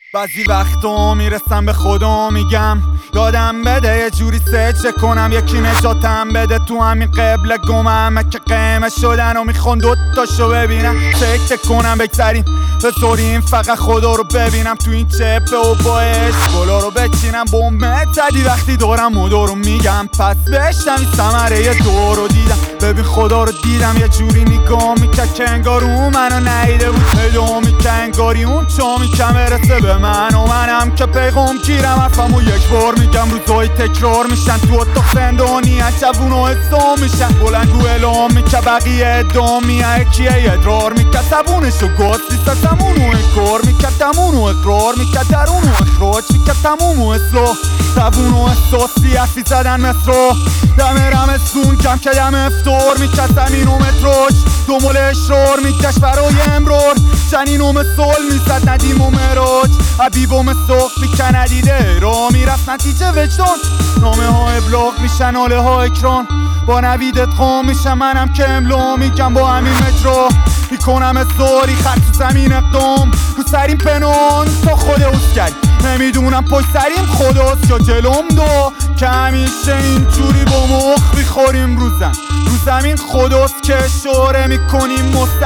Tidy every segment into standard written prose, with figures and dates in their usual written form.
بعضی وقتا میرسم به خدا میگم یادم بده یه جوری سچه کنم، یکی نجاتم بده تو همین قبل گمم که قیمه شدن و میخوان دوتاشو ببینم. فکر کنم بگذاریم بذاریم فقط خدا رو ببینم تو این چپه و با عشق گلا رو بچینم. بومه تدی وقتی دارم مدو رو میگم پس بشتم این ثمره یه دور رو دیدم. ببین خدا رو دیدم یه جوری نگاه میکرد که انگار اون منو نیده بود، ادعا میکرد انگاری اون چا میکن برسه به من و منم که پیغام گیرم حرفمو یک بار میگم. روزای تکرار میشن تو اتاق زندانی جوون و حسام میشن، بلندگو اعلام میکرد بقیه ادام میه کیه ادرار میکرد زبونشو گاز لیسا زمونو انکار میکرد دمونو اقرار میکرد درونو اخراج میکرد تمومو اصلاح زبونو احساسی حرفی زدن مصرا دم رمستون کم که دم افتار میکرد زمین و متراج دنبال اشرار میگشت برای امرار جنین و مثال میزد ندیم و مراج حبیب و مساق بیکن ندیده را میرفت نتیجه وجدان. نامه ها ابلاغ میشن حاله ها اکران با نوید ادغام میشن منم که املا میگم با همین مترا میکنم ازاری خط تو زمین اقدام رو سریم پنان تا خود اوزگری نمیدونم پشت سریم خداست یا جلوم دو که همیشه اینجوری با مخ میخوریم رو زمین خداست که اشاره میکنیم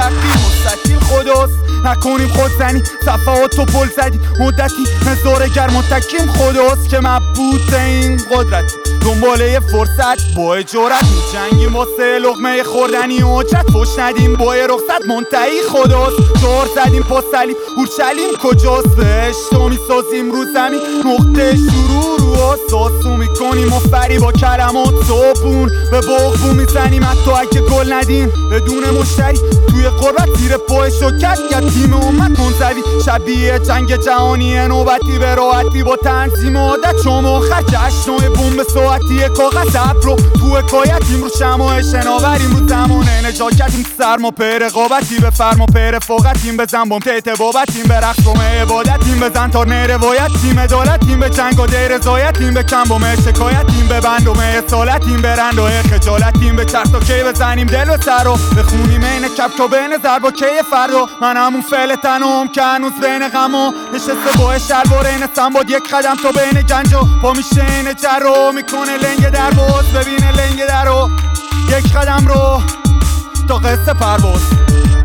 مستقیل خداست نکنیم خودزنی صفحات و پل زدی مدتی نظاره گرم متکیم خداست که مبهوت این قدرت دنباله فرصت با اجارت میجنگیم واسه لقمه خوردنی اجرت فش ندیم با رخصت منتهی خداست دار زدیم پا سلیم اورشلیم کجاست بهشتو میسازیم رو زمین نقطه شروع رو آساسو میکنیم و فری با کلمات صابون به باغبون میزنیم حتی اگه گل ندیم بدون مشتری توی قربت زیر پای شکت کرد تیم اومد منزوی شبیه جنگ جهانی نوبتی به راحتی با تنظیم عادت شما آخر جشنای بوم ساعتی کاغذ ابرو تو حکایتیم رو شماع شناوریم رو زمانه نجاکتیم سرما په رقابتی به فرما په رفاقتیم به زنبام تیت بابتیم به رقص و عبادتیم به زنتار روایتیم عدالتیم به جنگ و دیر رضایتیم به کم بوم شکایتیم به بندوم اصالتیم به رند و خجالتیم به چرت و کی بزنیم دل به سر و بخونیم این کپکا بین ضرب و کی فردا من همون فعل تنم که هنوز بین غما نشسته با شلوار این سنباد یک قدم تا بین گنج و پا میشه این جرو میکنه لنگ در باز ببینه لنگ در رو یک قدم رو تا قصه پرواز.